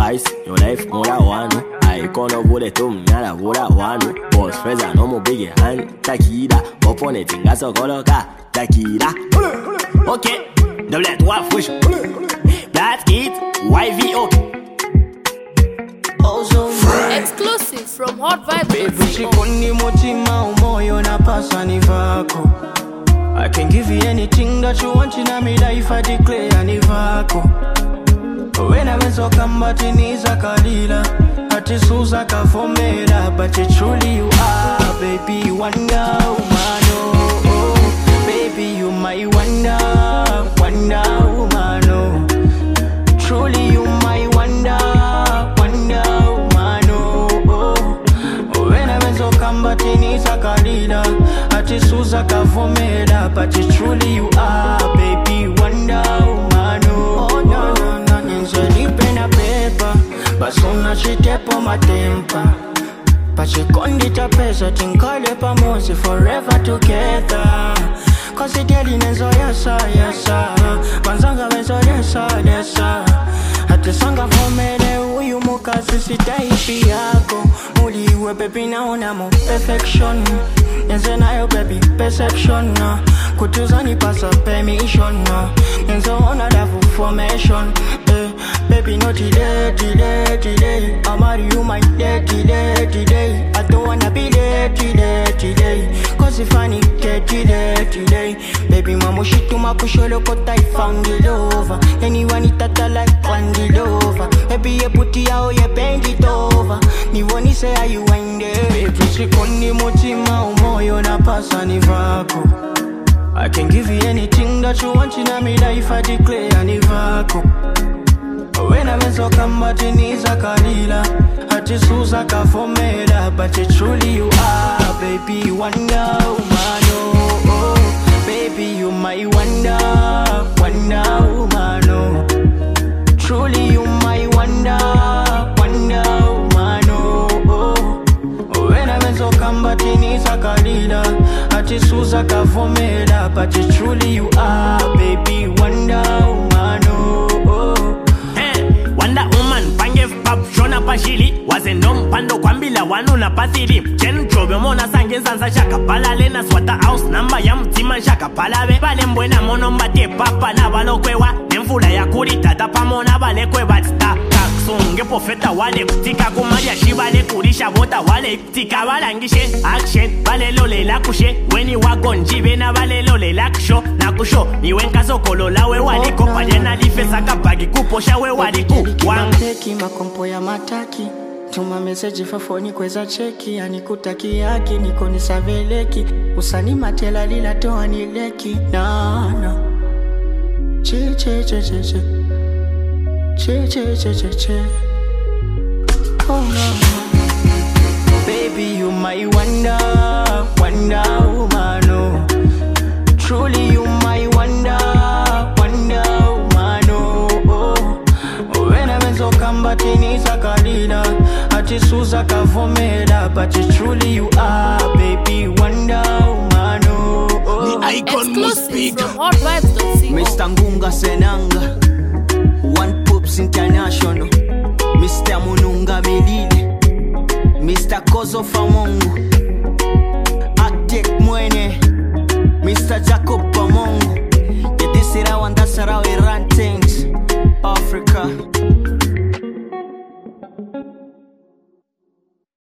ice, your life more than one. I gonna put it to me, I would have one. Boss friends are no more big hand. Takida, upon it, and gas of Goloka. Takida. Okay, double at one push. That's it, YVO. Exclusive from Hot Vibes. Baby, chikoni motima umoyo na pasa ni vako. I can give you anything that you want in my life, I declare ni vako. When I went so kambati niza kalila, ati suza kafomera, but you truly you are, baby, wonder woman, oh, baby, you my wonder woman, oh. Truly you my wonder woman, oh. When I went so kambati niza kalila, ati suza kafomera, but you truly you are, baby, wonder woman, oh. But soon as she tap on my temper, but she can't get a pressure, think call up a mercy forever together. Cause it telling is oh yes sir, Banzanga is oh yes sir. At the song of home, you mocha sisi taipi yako. Muli we baby na una mo perfection. Yenze na yo baby perception. Kutuza ni pasa permission. Yenze ona dafu formation. Baby no delay. I'll marry you my day. I don't wanna be late today. Cause if I need today. Baby mama shituma kusholo kota I found it over. Anyone itata like Randy Lover. Baby ye puti yao ye bend it over. Ni woni say how you wind it. Baby chikoni motima umoyo na pasa ni vako. I can give you anything that you want in my life, I declare ni vako. When I went so kambati niza kalila, ati suza kafomera, but you truly you are, baby, wonder woman, oh. Baby, you my wonder woman, oh. Truly you my wonder woman, oh. When I went so kambati niza kalila, ati suza kafomera, but you truly you are, baby, wonder woman, oh. Wonder woman, pange pap, shona pashili. Wazendom pando kwambila wanu na patili. Chen chobe mona sange zanza shaka palale. Na swata house namba ya mtima shaka palave. Bale mbwena mono mbate papa na balo kwewa. Nemfula ya kurita tapa mona bale kwewa tsta. Kaksunge pofeta wale kutika kumaria shibale kurisha bota wale kutika walangishe. Action, bale lole la kushe. Weni wagonjive na bale lole la kusho. Na kusho, ni wenka sokolo la we waliko. Pajena lifesa kapagi kuposha we waliko. Teki makompo ya mataki. Tuma message fafoni kweza cheki. Anikutaki yaki niko nisaveleki. Usani matela lila toa nileki. Na che oh no. Baby you my wonder woman, oh. Truly you my wonder woman, oh. When I went so kambati niza kalila, ati suza kafomela, but you truly you are, baby, wonder woman, oh. The icon must speak. Mr. Ngunga Senanga, One Pops International, Mr. Mununga Melile, Mr. Kozo Famongo.